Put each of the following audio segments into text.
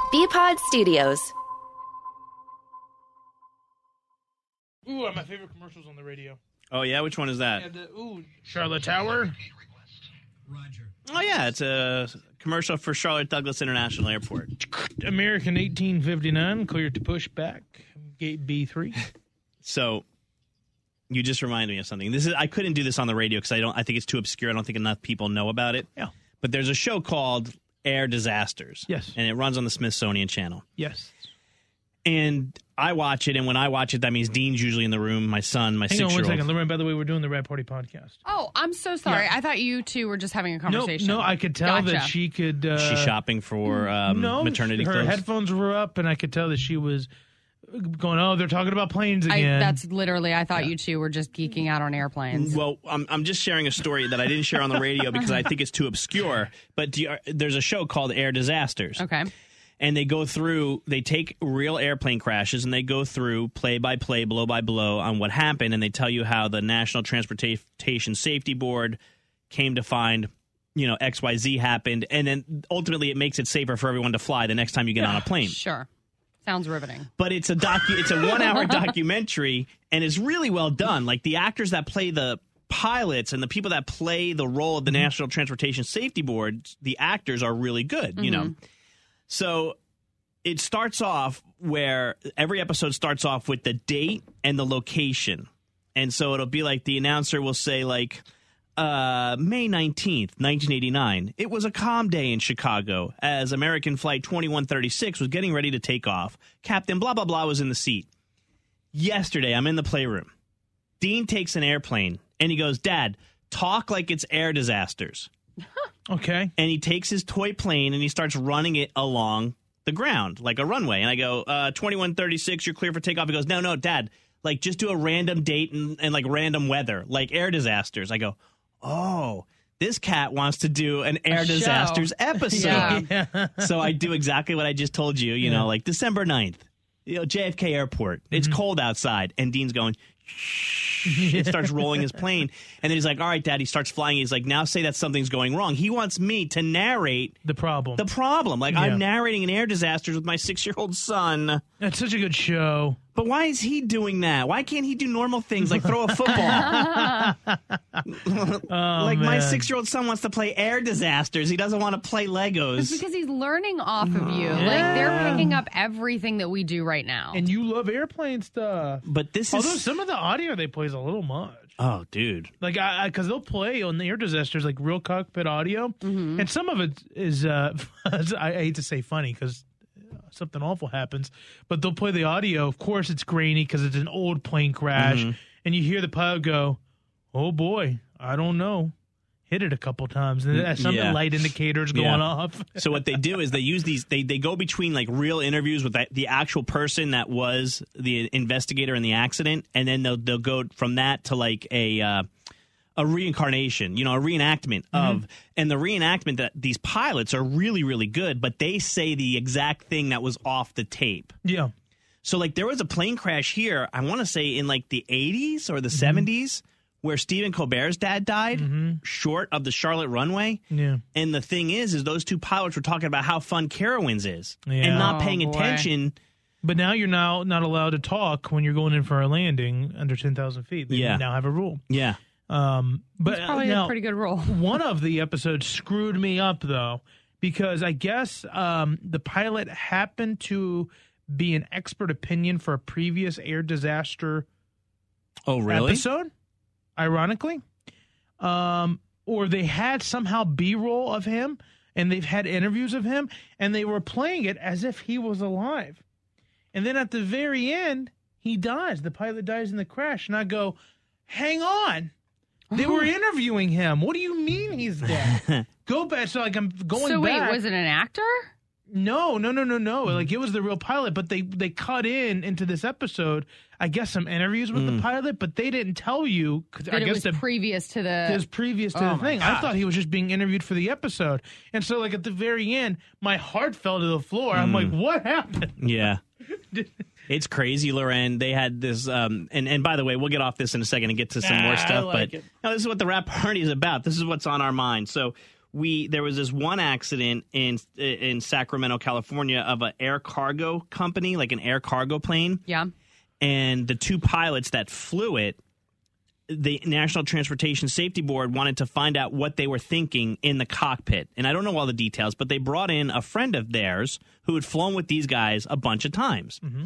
BPod Studios. Ooh, my favorite commercials on the radio. Oh, yeah? Which one is that? Charlotte Tower. Roger. Oh, yeah. It's a commercial for Charlotte Douglas International Airport. American 1859, cleared to push back. Gate B3. So, you just reminded me of something. I couldn't do this on the radio because I think it's too obscure. I don't think enough people know about it. Yeah. But there's a show called Air Disasters. Yes. And it runs on the Smithsonian Channel. Yes. And I watch it, and when I watch it, that means Dean's usually in the room, my son, my 6-year-old. Hang on 1 second. Lorraine, by the way, we're doing the Rad Party podcast. Oh, I'm so sorry. Yeah. I thought you two were just having a conversation. No, I could tell that she could... She's shopping for maternity her clothes? headphones were up, and I could tell that she was going, oh, they're talking about planes again. That's literally, I thought you two were just geeking out on airplanes. Well, I'm just sharing a story that I didn't share on the radio because I think it's too obscure. But there's a show called Air Disasters. Okay. And they take real airplane crashes and they go through play by play, blow by blow on what happened. And they tell you how the National Transportation Safety Board came to find, XYZ happened. And then ultimately it makes it safer for everyone to fly the next time you get on a plane. Sure. Sounds riveting. But it's a 1-hour documentary, and it's really well done. Like the actors that play the pilots and the people that play the role of the National Transportation Safety Board, the actors are really good, So it starts off where every episode starts off with the date and the location. And so it'll be like the announcer will say like, May 19th, 1989. It was a calm day in Chicago as American Flight 2136 was getting ready to take off. Captain blah, blah, blah was in the seat. Yesterday, I'm in the playroom. Dean takes an airplane and he goes, Dad, talk like it's Air Disasters. Okay. And he takes his toy plane and he starts running it along the ground like a runway. And I go, 2136, you're clear for takeoff. He goes, no, Dad, like just do a random date and like random weather, like Air Disasters. I go, oh, this cat wants to do an Air Disasters episode. Yeah. So I do exactly what I just told you, like December 9th, JFK Airport. It's cold outside. And Dean's going, it starts rolling his plane. And then he's like, all right, Dad. He starts flying. He's like, now say that something's going wrong. He wants me to narrate the problem. Like I'm narrating an Air Disasters with my 6-year-old son. That's such a good show. But why is he doing that? Why can't he do normal things like throw a football? My 6-year-old son wants to play Air Disasters. He doesn't want to play Legos. It's because he's learning off of you. Yeah. Like, they're picking up everything that we do right now. And you love airplane stuff. But this Although is... some of the audio they play is a little much. Oh, dude. Like, because they'll play on the Air Disasters, like real cockpit audio. And some of it is, I hate to say funny because something awful happens, but they'll play the audio. Of course, it's grainy because it's an old plane crash. And you hear the pilot go, oh, boy, I don't know. Hit it a couple times. And some light indicators going off. So what they do is they use these, they go between like real interviews with the actual person that was the investigator in the accident. And then they'll go from that to like a reincarnation, a reenactment of, and the reenactment that these pilots are really, really good, but they say the exact thing that was off the tape. Yeah. So like there was a plane crash here, I want to say in like the 80s or the 70s, where Stephen Colbert's dad died short of the Charlotte runway. Yeah. And the thing is those two pilots were talking about how fun Carowinds is and not paying attention. But now you're now not allowed to talk when you're going in for a landing under 10,000 feet. They now have a rule. Yeah. But it's probably a pretty good rule. One of the episodes screwed me up, though, because I guess the pilot happened to be an expert opinion for a previous air disaster episode, ironically. Or they had somehow B-roll of him, and they've had interviews of him, and they were playing it as if he was alive. And then at the very end, he dies. The pilot dies in the crash, and I go, hang on. They were interviewing him. What do you mean he's dead? Go back. So like I'm going back. So wait, was it an actor? No. Like it was the real pilot, but they cut into this episode, I guess, some interviews with the pilot, but they didn't tell you. I guess it was previous to the... It was previous to the thing. Gosh. I thought he was just being interviewed for the episode. And so like at the very end, my heart fell to the floor. I'm like, what happened? Yeah. It's crazy, Loren. They had this, and by the way, we'll get off this in a second and get to some more stuff. This is what the Rap Party is about. This is what's on our mind. So there was this one accident in Sacramento, California, of an air cargo company, like an air cargo plane. Yeah. And the two pilots that flew it, the National Transportation Safety Board wanted to find out what they were thinking in the cockpit. And I don't know all the details, but they brought in a friend of theirs who had flown with these guys a bunch of times. Mm-hmm.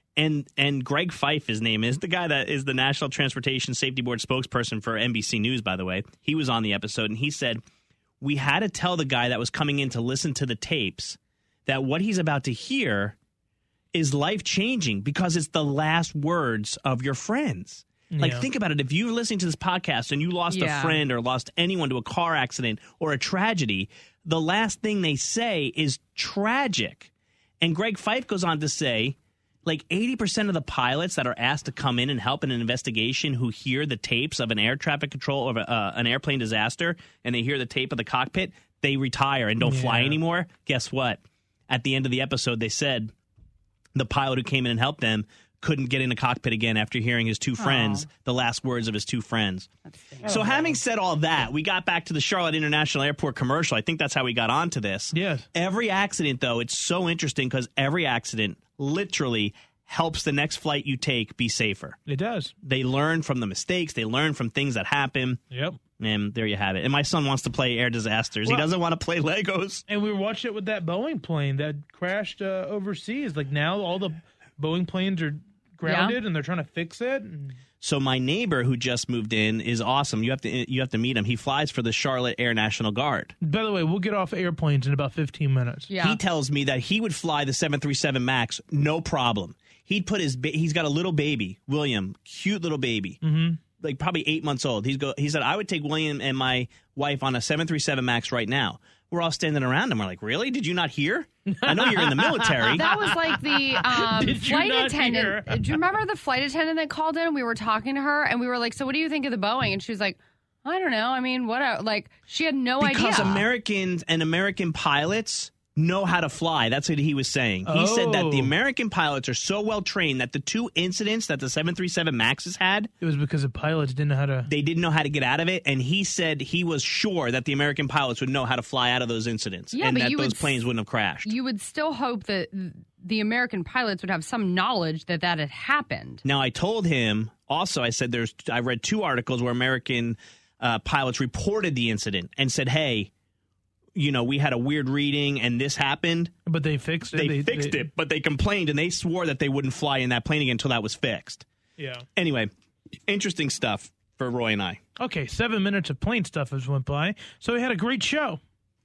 And Greg Fife, his name is, the guy that is the National Transportation Safety Board spokesperson for NBC News, by the way. He was on the episode, and he said, we had to tell the guy that was coming in to listen to the tapes that what he's about to hear is life-changing because it's the last words of your friends. Like, think about it. If you're listening to this podcast and you lost a friend or lost anyone to a car accident or a tragedy, the last thing they say is tragic. And Greg Fife goes on to say, like 80% of the pilots that are asked to come in and help in an investigation who hear the tapes of an air traffic control of an airplane disaster and they hear the tape of the cockpit, they retire and don't fly anymore. Guess what? At the end of the episode, they said the pilot who came in and helped them couldn't get in the cockpit again after hearing his two friends, the last words of his two friends. So having said all that, we got back to the Charlotte International Airport commercial. I think that's how we got onto this. Yes. Every accident, though, it's so interesting because every accident literally helps the next flight you take be safer. It does. They learn from the mistakes. They learn from things that happen. Yep. And there you have it. And my son wants to play air disasters. Well, he doesn't want to play Legos. And we were watching it with that Boeing plane that crashed overseas. Like now all the Boeing planes are grounded and they're trying to fix it. So my neighbor who just moved in is awesome. You have to meet him. He flies for the Charlotte Air National Guard. By the way, we'll get off airplanes in about 15 minutes. Yeah. He tells me that he would fly the 737 MAX no problem. He'd put he's got a little baby, William, cute little baby, like probably 8 months old. He said, I would take William and my wife on a 737 MAX right now. We're all standing around him. We're like, really? Did you not hear? I know you're in the military. That was like the flight attendant. Hear? Do you remember the flight attendant that called in? We were talking to her, and we were like, so what do you think of the Boeing? And she was like, I don't know. I mean, what? Like, she had no idea. Because Americans and American pilots know how to fly. That's what he was saying. He said that the American pilots are so well trained that the two incidents that the 737 MAXs had, it was because the pilots didn't know how to. They didn't know how to get out of it, and he said he was sure that the American pilots would know how to fly out of those incidents, and that those planes wouldn't have crashed. You would still hope that the American pilots would have some knowledge that had happened. Now, I told him also. I said I read two articles where American pilots reported the incident and said, "Hey, you know, we had a weird reading and this happened." But they fixed it. They fixed it, but they complained and they swore that they wouldn't fly in that plane again until that was fixed. Yeah. Anyway, interesting stuff for Roy and I. Okay, 7 minutes of plane stuff has went by. So we had a great show.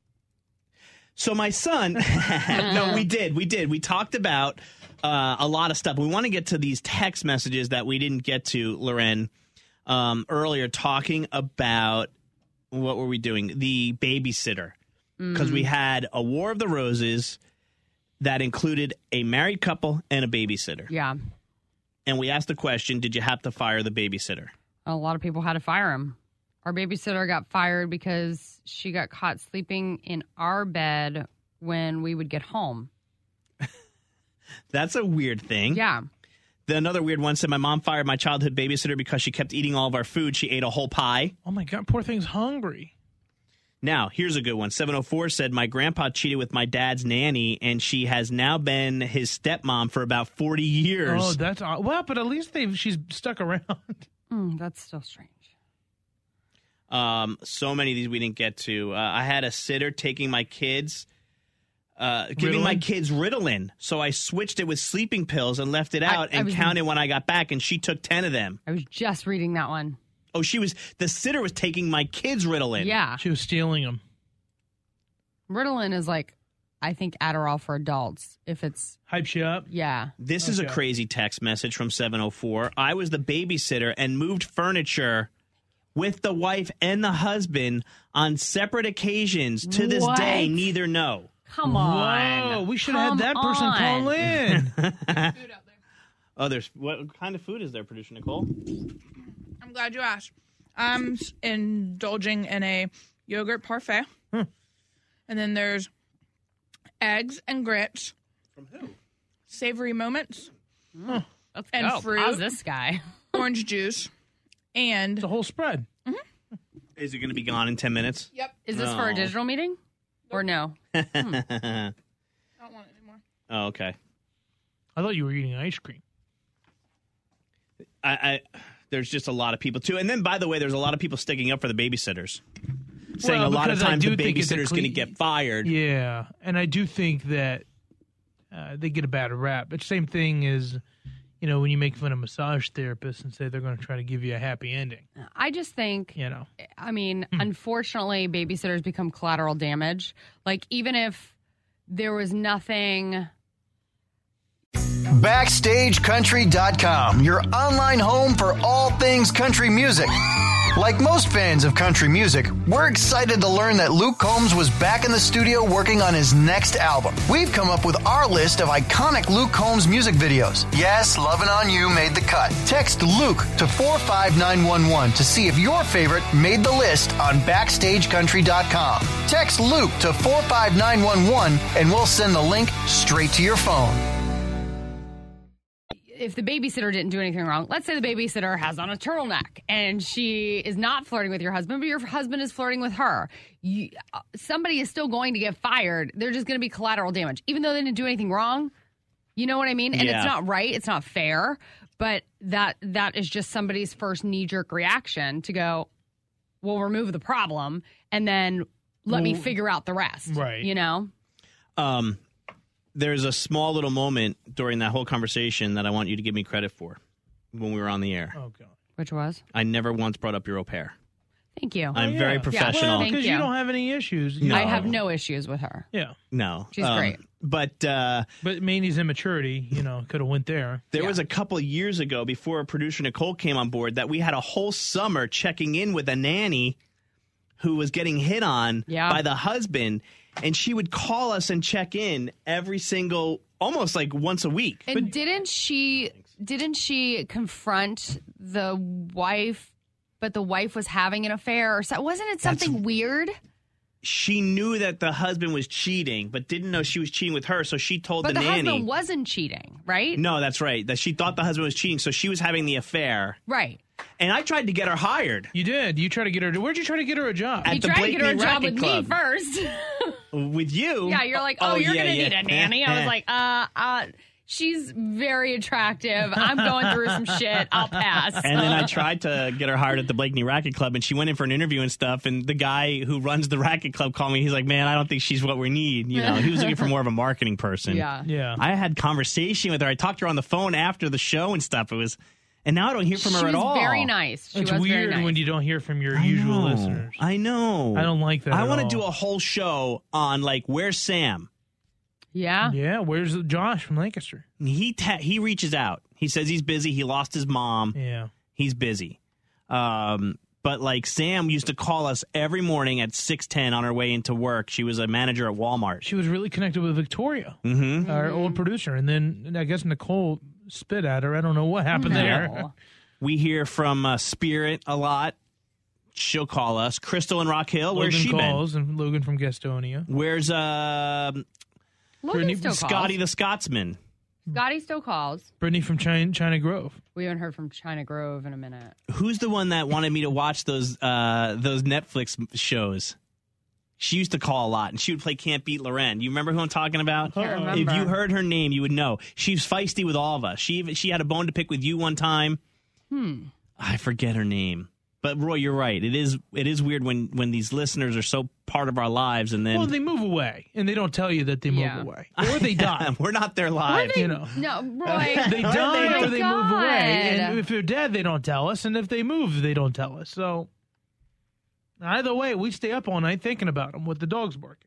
So my son, no, we did. We talked about a lot of stuff. We want to get to these text messages that we didn't get to, Loren, earlier, talking about, what were we doing? The babysitter. Because we had a War of the Roses that included a married couple and a babysitter. Yeah. And we asked the question, did you have to fire the babysitter? A lot of people had to fire him. Our babysitter got fired because she got caught sleeping in our bed when we would get home. That's a weird thing. Yeah. Another weird one said, my mom fired my childhood babysitter because she kept eating all of our food. She ate a whole pie. Oh, my God. Poor thing's hungry. Now, here's a good one. 704 said, my grandpa cheated with my dad's nanny, and she has now been his stepmom for about 40 years. Oh, that's odd. Well, but at least she's stuck around. That's still strange. So many of these we didn't get to. I had a sitter taking my kids, giving my kids Ritalin. So I switched it with sleeping pills and left it out and counted when I got back, and she took 10 of them. I was just reading that one. Oh, the sitter was taking my kids Ritalin. Yeah. She was stealing them. Ritalin is like, I think, Adderall for adults. If it's... Hypes you up? Yeah. This is a crazy text message from 704. I was the babysitter and moved furniture with the wife and the husband on separate occasions. To this day, neither know. Come on. Whoa, we should have had that person call in. Food out there. Oh, what kind of food is there, Producer Nicole? I'm glad you asked. I'm indulging in a yogurt parfait. And then there's eggs and grits. From who? Savory moments. Let's and go. fruit. How's this guy? Orange juice. And The whole spread. Is it going to be gone in 10 minutes? Yep. Is this for a No. digital meeting? Or no? I don't want it anymore. Oh, okay. I thought you were eating ice cream. There's just a lot of people too, and then by the way, there's a lot of people sticking up for the babysitters, saying Well, a lot of because I times the do think it's a babysitter's going to clean- get fired. Yeah, and I do think that they get a bad rap. It's the same thing as, when you make fun of massage therapists and say they're going to try to give you a happy ending. I just think, I mean, unfortunately, babysitters become collateral damage. Like, even if there was nothing... BackstageCountry.com, your online home for all things country music. Like most fans of country music, we're excited to learn that Luke Combs was back in the studio working on his next album. We've come up with our list of iconic Luke Combs music videos. Yes, Lovin' On You made the cut. Text Luke to 45911 to see if your favorite made the list on BackstageCountry.com. Text Luke to 45911 and we'll send the link straight to your phone. If the babysitter didn't do anything wrong, let's say the babysitter has on a turtleneck and she is not flirting with your husband, but your husband is flirting with her. Somebody is still going to get fired. They're just going to be collateral damage, even though they didn't do anything wrong. You know what I mean? And Yeah. it's not right. It's not fair. But that is just somebody's first knee-jerk reaction to go, we'll remove the problem and then let me figure out the rest. Right. There's a small little moment during that whole conversation that I want you to give me credit for when we were on the air. Oh, God. Which was? I never once brought up your au pair. Thank you. I'm very Yeah. professional. Well, Thank because you. you don't have any issues. No. I have no issues with her. Yeah. No. She's great. But But Mandy's immaturity, could have went there. there was a couple of years ago before producer Nicole came on board that we had a whole summer checking in with a nanny who was getting hit on by the husband. And she would call us and check in every single, almost like once a week. And didn't she confront the wife, but the wife was having an affair or so? Wasn't it something weird? She knew that the husband was cheating, but didn't know she was cheating with her, so she told But the the nanny. husband wasn't cheating, right? No, that's right. That she thought the husband was cheating, so she was having the affair. Right. And I tried to get her hired. You did. You tried to get her. Where'd you try to get her a job? At You the tried to get her a Blakeney job Racket with Club. me first. With you? Yeah, you're like, you're yeah, going to yeah. need a nanny. I was like, she's very attractive. I'm going through some shit. I'll pass. And then I tried to get her hired at the Blakeney Racket Club, and she went in for an interview and stuff. And the guy who runs the racket club called me. He's like, "Man, I don't think she's what we need." He was looking for more of a marketing person. Yeah. I had conversation with her. I talked to her on the phone after the show and stuff. And now I don't hear from her She at was all. very nice. She It's was very weird nice. when you don't hear from your usual listeners. I know. I don't like that. I at want to all. do a whole show on where's Sam? Yeah. Yeah, where's Josh from Lancaster? He reaches out. He says he's busy. He lost his mom. Yeah. He's busy. But Sam used to call us every morning at 6:10 on her way into work. She was a manager at Walmart. She was really connected with Victoria, our old producer. And then I guess Nicole spit at her. I don't know what happened there. No. We hear from Spirit a lot. She'll call us. Crystal and Rock Hill, where's Logan she been? calls, and Logan from Gastonia. Where's Logan still Scotty calls. the Scotsman? Scotty still calls. Brittany from China Grove. We haven't heard from China Grove in a minute. Who's the one that wanted me to watch those Netflix shows? She used to call a lot, and she would play Can't Beat Loren. You remember who I'm talking about? Can't remember. If you heard her name, you would know. She's feisty with all of us. She had a bone to pick with you one time. I forget her name. But Roy, you're right. It is weird when these listeners are so part of our lives, and then Well, they move away, and they don't tell you that they move Yeah. away. Or they die. we're not their lives. you know. No, Roy. They die Oh or my they move away. God. And if they're dead, they don't tell us. And if they move, they don't tell us. So either way, we stay up all night thinking about them with the dogs barking.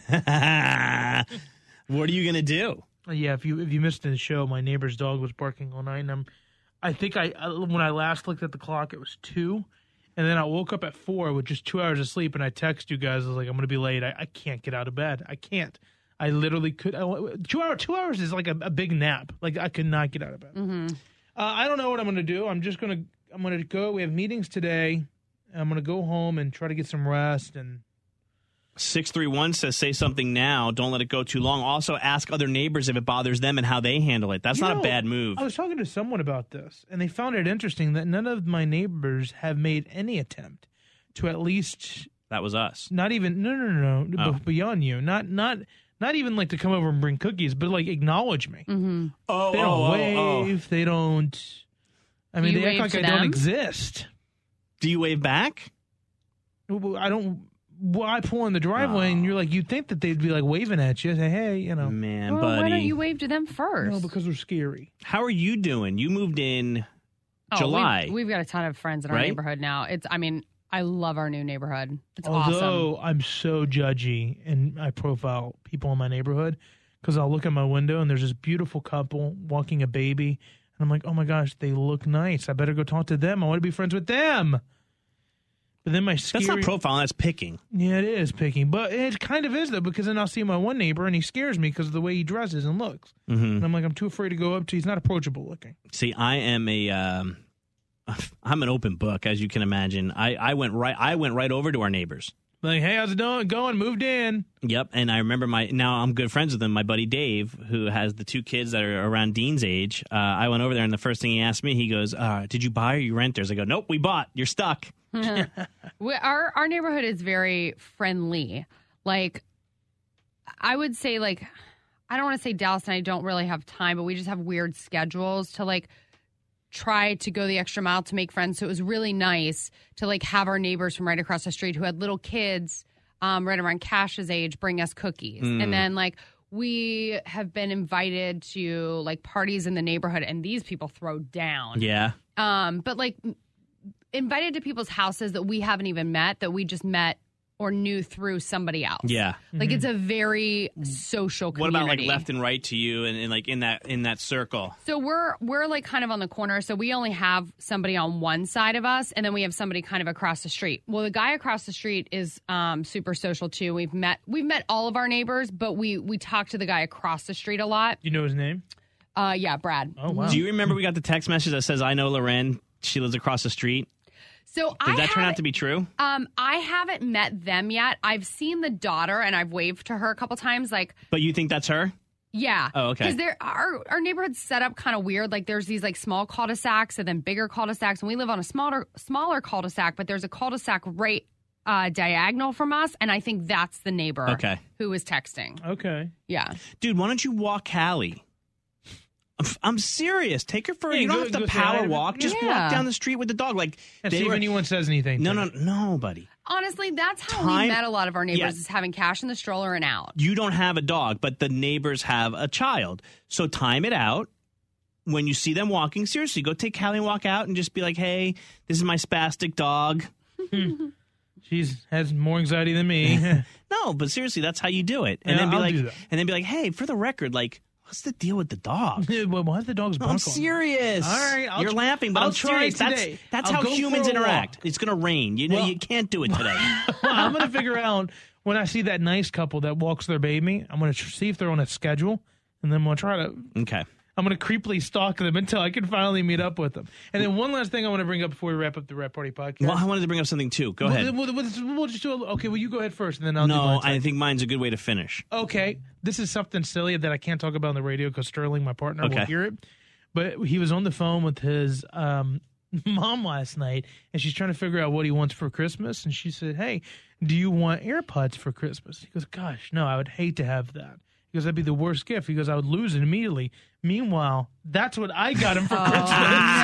What are you gonna do? Yeah, if you missed the show, my neighbor's dog was barking all night, and I think when I last looked at the clock, it was 2, and then I woke up at 4 with just 2 hours of sleep, and I text you guys. I was like, I'm going to be late. I can't get out of bed. I can't. I literally could. 2 hours is like a big nap. Like I could not get out of bed. I don't know what I'm going to do. I'm going to go. We have meetings today. I'm going to go home and try to get some rest and. 631 says, say something now. Don't let it go too long. Also, ask other neighbors if it bothers them and how they handle it. That's You not know, a bad move. I was talking to someone about this, and they found it interesting that none of my neighbors have made any attempt to at least That was us. not even no Oh. beyond you, not even like to come over and bring cookies, but like acknowledge me. Oh, They don't wave. They don't. I mean, You they act wave like to I don't them? exist. Do you wave back? I don't. Well, I pull in the driveway, and you're like, you'd think that they'd be like waving at you, say, "Hey, you know." Man, Well, buddy. why don't you wave to them first? No, because they're scary. How are you doing? You moved in July. We've got a ton of friends in our Right? neighborhood now. I love our new neighborhood. It's awesome. Although I'm so judgy and I profile people in my neighborhood because I'll look at my window and there's this beautiful couple walking a baby. And I'm like, oh my gosh, they look nice. I better go talk to them. I want to be friends with them. But then my scary... That's not profiling, that's picking. Yeah, it is picking. But it kind of is, though, because then I'll see my one neighbor and he scares me because of the way he dresses and looks. Mm-hmm. And I'm like, I'm too afraid to go up to... He's not approachable looking. See, I am I'm an open book, as you can imagine. I went right over to our neighbors. Like, hey, how's it going? Moved in. Yep, and I remember now I'm good friends with him. My buddy Dave, who has the two kids that are around Dean's age. I went over there, and the first thing he asked me, he goes, "Did you buy or you renters?" I go, "Nope, we bought. You're stuck." Our neighborhood is very friendly. Like, I would say, like, I don't want to say Dallas and I don't really have time, but we just have weird schedules to, like, try to go the extra mile to make friends. So it was really nice to, like, have our neighbors from right across the street who had little kids right around Cash's age bring us cookies. And then, like, we have been invited to, like, parties in the neighborhood, and these people throw down. Yeah. But, like, invited to people's houses that we haven't even met, that we just met or knew through somebody else. Yeah. Like, it's a very social What community. about like left and right to you, and like in that circle? So we're like kind of on the corner. So we only have somebody on one side of us, and then we have somebody kind of across the street. Well, the guy across the street is super social too. We've met all of our neighbors, but we talk to the guy across the street a lot. You know his name? Yeah, Brad. Oh, wow. Do you remember we got the text message that says, "I know Loren. She lives across the street." So Did that turn out to be true? I haven't met them yet. I've seen the daughter, and I've waved to her a couple times. Like, But you think that's her? yeah. Oh, okay. Because our neighborhood's set up kind of weird. Like, there's these like small cul-de-sacs and then bigger cul-de-sacs, and we live on a smaller cul-de-sac. But there's a cul-de-sac right diagonal from us, and I think that's the neighbor who was texting. Okay. Yeah. Dude, why don't you walk Hallie? I'm serious. Take her for Yeah, you don't go- have to go say hi power to- walk. Just Yeah. walk down the street with the dog. Like And they see if were- anyone says anything. No, to no, me. nobody. Honestly, that's how Time- we met a lot of our neighbors, Yeah. is having Cash in the stroller and out. You don't have a dog, but the neighbors have a child. So time it out. When you see them walking, seriously, go take Hallie and walk out and just be like, "Hey, this is my spastic dog." She has more anxiety than me. No, but seriously, that's how you do it. And Yeah, then be I'll like, do that. "Hey, for the record, like, what's the deal with the dog?" Well, why is the dog's No, bark I'm on? serious. All right, you're laughing, but I'll I'm try serious. today. That's I'll how go for humans a interact. walk. It's gonna rain. You know, Well- you can't do it today. I'm going to figure out when I see that nice couple that walks their baby, I'm going to see if they're on a schedule, and then I'm going to try to. Okay. I'm going to creepily stalk them until I can finally meet up with them. And then one last thing I want to bring up before we wrap up the Rap Party podcast. Well, I wanted to bring up something too. Go ahead. We'll just do okay, well, you go ahead first, and then I'll do No, mine I second. think mine's a good way to finish. Okay, this is something silly that I can't talk about on the radio because Sterling, my partner, will Okay. hear it. But he was on the phone with his mom last night, and she's trying to figure out what he wants for Christmas. And she said, "Hey, do you want AirPods for Christmas?" He goes, "Gosh, no, I would hate to have that." He goes, "That'd be the worst gift." He goes, "I would lose it immediately." Meanwhile, that's what I got him for Christmas.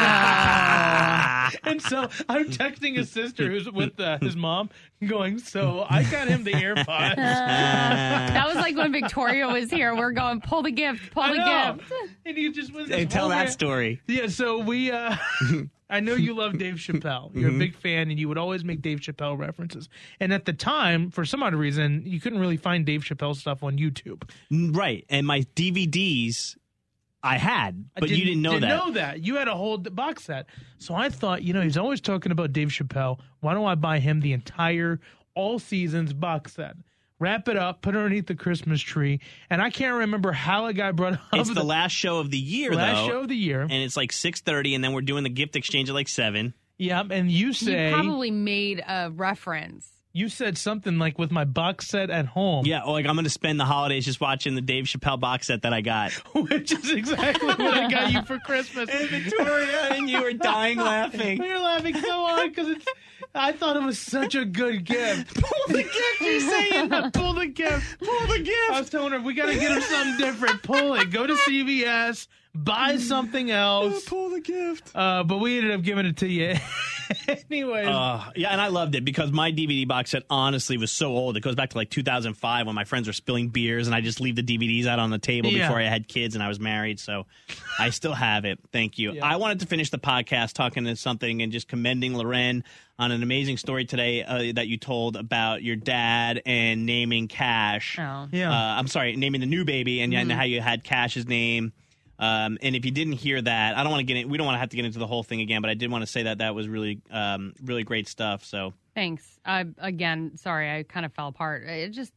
And so I'm texting his sister, who's with his mom, going, "So I got him the AirPods." That was like when Victoria was here. We're going, pull the gift, pull I the know. gift. And he just was Hey, this tell whole that rant. story. Yeah, so we I know you love Dave Chappelle. You're a big fan, and you would always make Dave Chappelle references. And at the time, for some odd reason, you couldn't really find Dave Chappelle stuff on YouTube. Right. And my DVDs I had, but you didn't know that. Didn't know that. You had a whole box set. So I thought, he's always talking about Dave Chappelle. Why don't I buy him the entire all seasons box set? Wrap it up, put it underneath the Christmas tree. And I can't remember how it got brought up. It's the last show of the year, last though. show of the year. And it's like 6:30, and then we're doing the gift exchange at like 7. Yeah, and you say... You probably made a reference. You said something like with my box set at home. Yeah, like I'm going to spend the holidays just watching the Dave Chappelle box set that I got. Which is exactly what I got you for Christmas. And Victoria and you were dying laughing. We were laughing so hard because I thought it was such a good gift. Pull the gift, you're saying. Pull the gift. Pull the gift. I was telling her, we got to get him something different. Pull it. Go to CVS. Buy something else. Pull the gift. But we ended up giving it to you. Anyway. Yeah, and I loved it because my DVD box set honestly was so old. It goes back to like 2005 when my friends were spilling beers and I just leave the DVDs out on the table before I had kids and I was married. So I still have it. Thank you. Yeah. I wanted to finish the podcast talking to something and just commending Loren on an amazing story today that you told about your dad and naming Cash. Oh. Yeah. I'm sorry, naming the new baby and how you had Cash's name. And if you didn't hear that, I don't want to get in. We don't want to have to get into the whole thing again, but I did want to say that was really, really great stuff. So thanks. Again, sorry, I kind of fell apart. It just,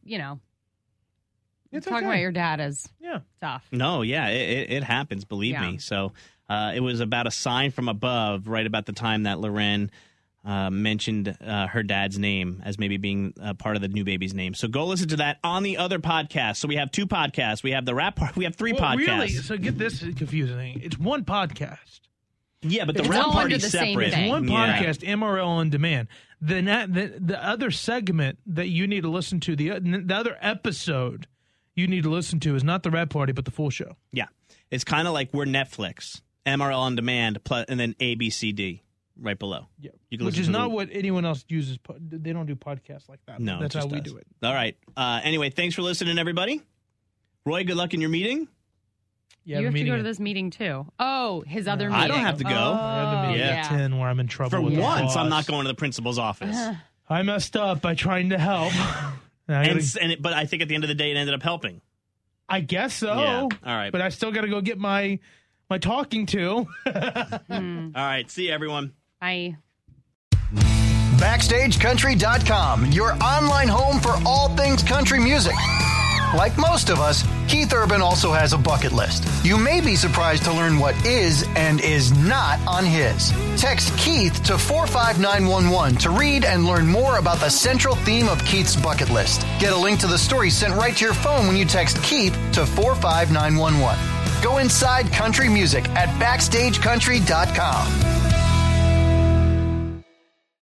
it's talking about your dad is tough. No, yeah, it happens. Believe me. So it was about a sign from above, right about the time that Loren mentioned her dad's name as maybe being part of the new baby's name. So go listen to that on the other podcast. So we have 2 podcasts. We have the rap part. We have 3 podcasts. Really? So get this confusing. It's one podcast. Yeah, but the It's rap all party's under the same separate. thing. One podcast, MRL on demand. Then the other segment that you need to listen to, the other episode you need to listen to is not the rap party, but the full show. Yeah, it's kind of like we're Netflix, MRL on demand, plus, and then ABCD. Right below. Yeah. You can Which listen is to not what anyone else uses. They don't do podcasts like that. No, that's it how just we does. do it. All right. Anyway, thanks for listening, everybody. Roy, good luck in your meeting. Yeah, you have to go to this meeting, too. Oh, his other meeting. I don't have to go. I have a meeting at 10 where I'm in trouble For with the once, boss. I'm not going to the principal's office. I messed up by trying to help. But I think at the end of the day, it ended up helping. I guess so. Yeah. All right. But I still got to go get my talking to. All right. See you, everyone. Bye. BackstageCountry.com, your online home for all things country music. Like most of us, Keith Urban also has a bucket list. You may be surprised to learn what is and is not on his. Text Keith to 45911 to read and learn more about the central theme of Keith's bucket list. Get a link to the story sent right to your phone when you text Keith to 45911. Go inside country music at BackstageCountry.com.